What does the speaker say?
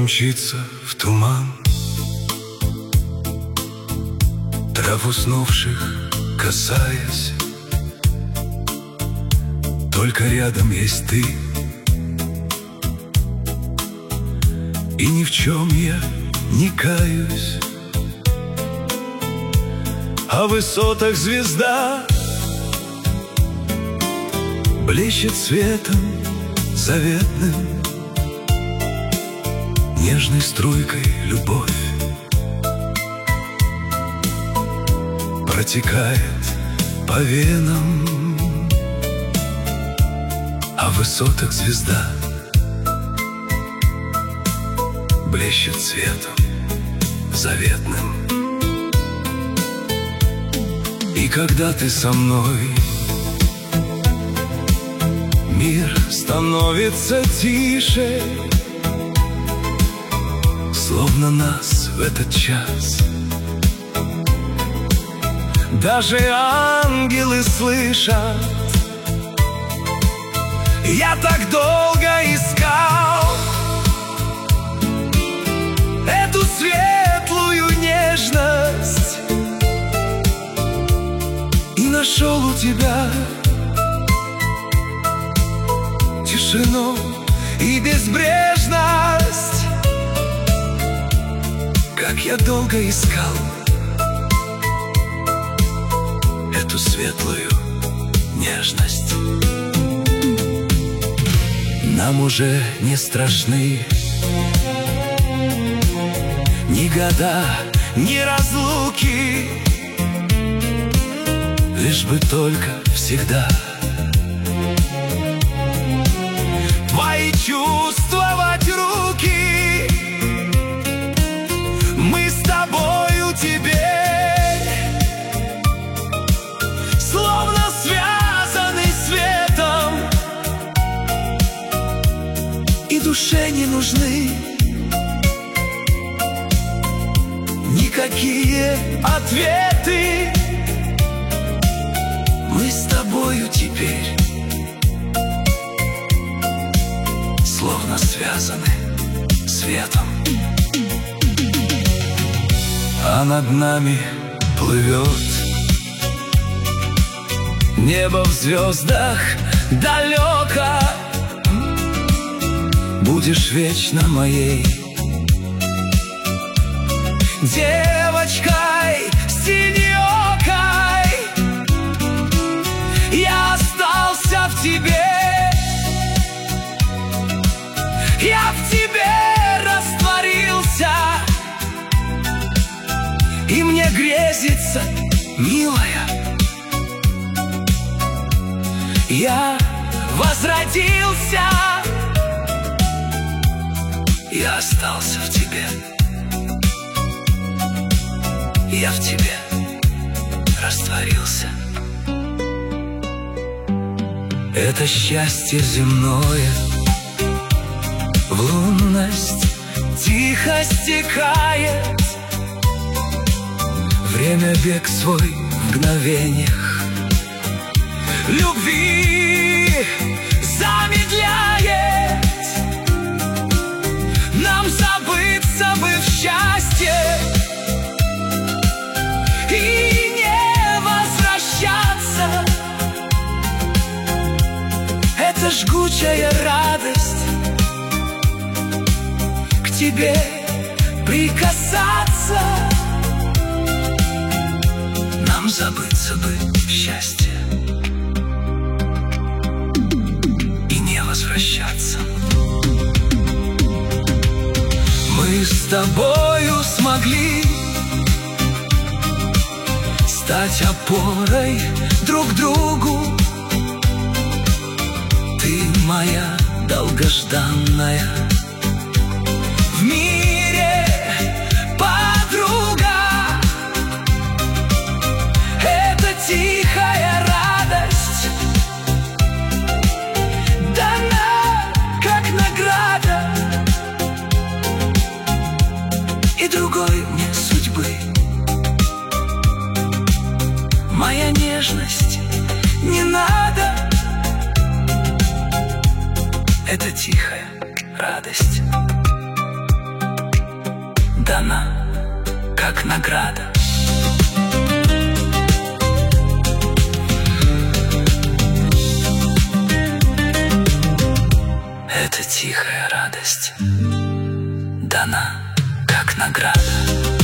мчится в туман, трав уснувших касаясь. Только рядом есть ты, и ни в чем я не каюсь. А в высотах звезда блещет светом заветным, нежной струйкой любовь протекает по венам. А в высотах звезда блещет светом заветным. И когда ты со мной, мир становится тише, словно нас в этот час даже ангелы слышат. Я так долго искал эту светлую нежность и нашел у тебя тишину и безбрежность. Как я долго искал эту светлую нежность. Нам уже не страшны ни года, ни разлуки, лишь бы только всегда твои чувствовать руки. Мы с тобою теперь словно связаны светом, и душе не нужны никакие ответы. Мы с тобою теперь словно связаны светом. А над нами плывет небо в звездах далеко. Будешь вечно моей девочкой синеокой. Я остался в тебе, я в тебе растворился, и мне грезится, милая, я возродился. Я остался в тебе, я в тебе растворился. Это счастье земное в лунность тихо стекает. Время бег свой в мгновениях любви замедляет. Нам забыться бы в счастье и не возвращаться. Это жгучая радость к тебе прикасаться. Нам забыться бы в счастье и не возвращаться. Мы с тобою смогли стать опорой друг другу. Ты моя долгожданная в мире подруга. Это тихая радость дана как награда, и другой мне судьбы. Моя нежность не надо, это тихая радость. дана, как награда. Эта тихая радость дана, как награда.